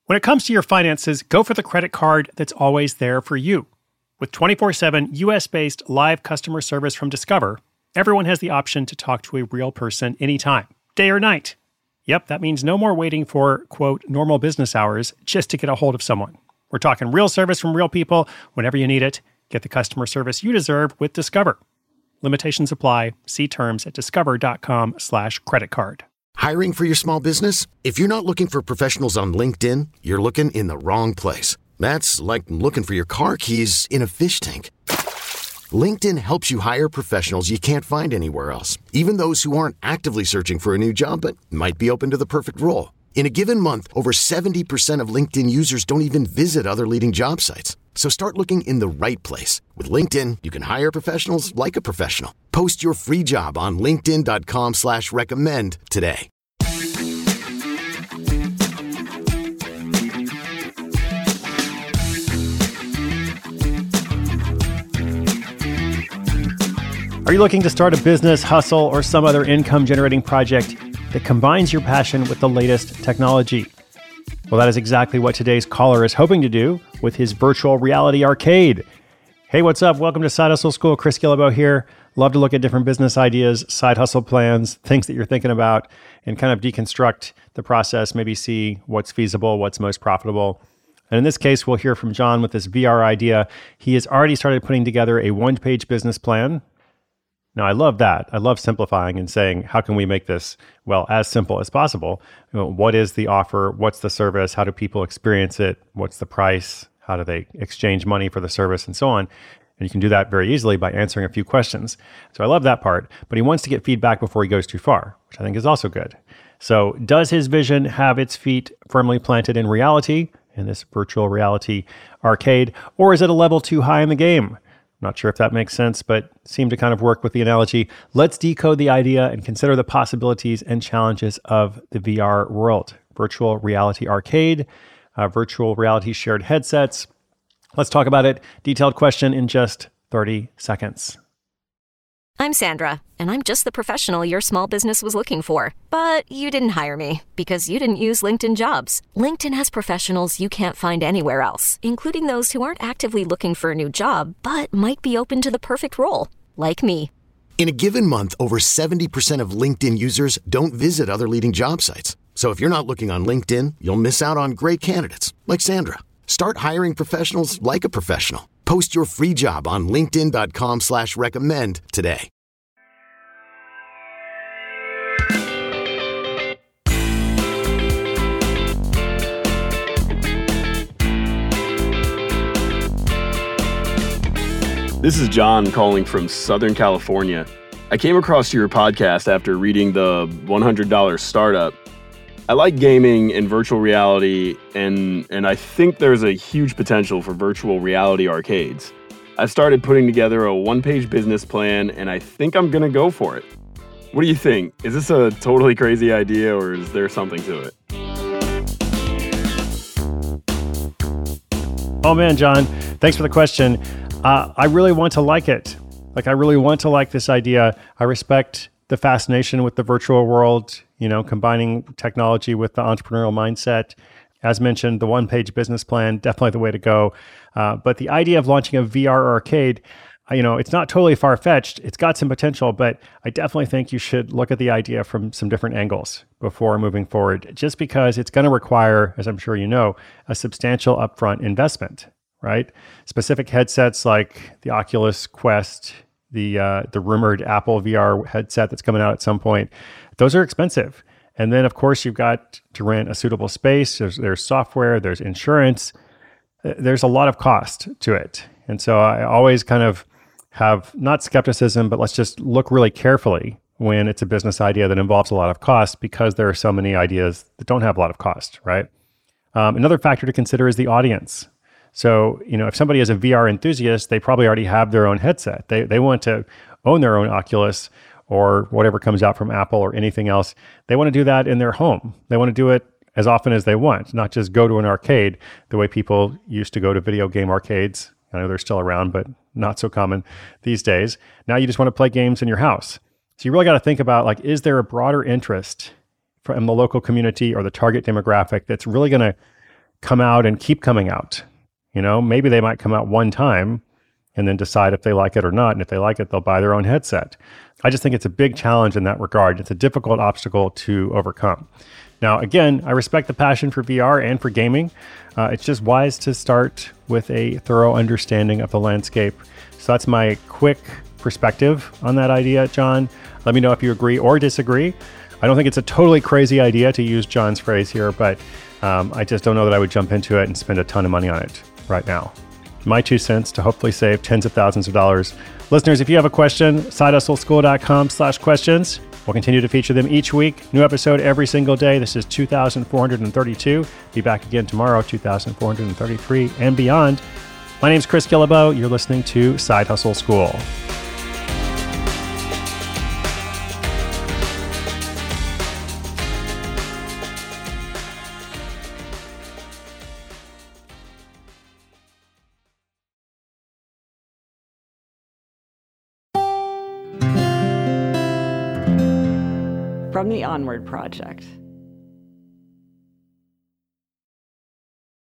When it comes to your finances, go for the credit card that's always there for you. With 24/7 US-based live customer service from Discover, everyone has the option to talk to a real person anytime, day or night. Yep, that means no more waiting for, quote, normal business hours just to get a hold of someone. We're talking real service from real people whenever you need it. Get the customer service you deserve with Discover. Limitations apply. See terms at discover.com/creditcard. Hiring for your small business? If you're not looking for professionals on LinkedIn, you're looking in the wrong place. That's like looking for your car keys in a fish tank. LinkedIn helps you hire professionals you can't find anywhere else, even those who aren't actively searching for a new job but might be open to the perfect role. In a given month, over 70% of LinkedIn users don't even visit other leading job sites. So start looking in the right place. With LinkedIn, you can hire professionals like a professional. Post your free job on linkedin.com/recommend today. Are you looking to start a business, hustle, or some other income-generating project that combines your passion with the latest technology? Well, that is exactly what today's caller is hoping to do with his virtual reality arcade. Hey, what's up? Welcome to Side Hustle School. Chris Guillebeau here. Love to look at different business ideas, side hustle plans, things that you're thinking about, and kind of deconstruct the process, maybe see what's feasible, what's most profitable. And in this case, we'll hear from John with this VR idea. He has already started putting together a one-page business plan. Now, I love that. I love simplifying and saying, how can we make this, well, as simple as possible? What is the offer? What's the service? How do people experience it? What's the price? How do they exchange money for the service and so on? And you can do that very easily by answering a few questions. So I love that part, but he wants to get feedback before he goes too far, which I think is also good. So does his vision have its feet firmly planted in reality, in this virtual reality arcade, or is it a level too high in the game? Not sure if that makes sense, but seemed to kind of work with the analogy. Let's decode the idea and consider the possibilities and challenges of the VR world. Virtual reality arcade, virtual reality shared headsets. Let's talk about it. Detailed question in just 30 seconds. I'm Sandra, and I'm just the professional your small business was looking for. But you didn't hire me because you didn't use LinkedIn Jobs. LinkedIn has professionals you can't find anywhere else, including those who aren't actively looking for a new job, but might be open to the perfect role, like me. In a given month, over 70% of LinkedIn users don't visit other leading job sites. So if you're not looking on LinkedIn, you'll miss out on great candidates like Sandra. Start hiring professionals like a professional. Post your free job on linkedin.com/recommend today. This is John calling from Southern California. I came across your podcast after reading the $100 Startup. I like gaming and virtual reality, and I think there's a huge potential for virtual reality arcades. I've started putting together a one-page business plan, and I think I'm going to go for it. What do you think? Is this a totally crazy idea, or is there something to it? Oh man, John, thanks for the question. I really want to like it. I really want to like this idea. I respect the fascination with the virtual world, combining technology with the entrepreneurial mindset. As mentioned, the one-page business plan, definitely the way to go. But the idea of launching a VR arcade, it's not totally far-fetched. It's got some potential, but I definitely think you should look at the idea from some different angles before moving forward, just because it's going to require, as I'm sure you know, a substantial upfront investment, right? Specific headsets like the Oculus Quest, the rumored Apple VR headset that's coming out at some point, those are expensive. And then, of course, you've got to rent a suitable space. There's software, there's insurance. There's a lot of cost to it. And so I always kind of have not skepticism, but let's just look really carefully when it's a business idea that involves a lot of cost, because there are so many ideas that don't have a lot of cost, right? Another factor to consider is the audience. So, if somebody is a VR enthusiast, they probably already have their own headset. They want to own their own Oculus or whatever comes out from Apple or anything else. They want to do that in their home. They want to do it as often as they want, not just go to an arcade the way people used to go to video game arcades. I know they're still around, but not so common these days. Now you just want to play games in your house. So you really got to think about, is there a broader interest from the local community or the target demographic that's really going to come out and keep coming out. Maybe they might come out one time and then decide if they like it or not. And if they like it, they'll buy their own headset. I just think it's a big challenge in that regard. It's a difficult obstacle to overcome. Now, again, I respect the passion for VR and for gaming. It's just wise to start with a thorough understanding of the landscape. So that's my quick perspective on that idea, John. Let me know if you agree or disagree. I don't think it's a totally crazy idea, to use John's phrase here, but I just don't know that I would jump into it and spend a ton of money on it right now. My 2 cents to hopefully save tens of thousands of dollars. Listeners, if you have a question, sidehustleschool.com/questions. We'll continue to feature them each week. New episode every single day. This is 2432. Be back again tomorrow, 2433 and beyond. My name's Chris Guillebeau. You're listening to Side Hustle School. From the Onward Project.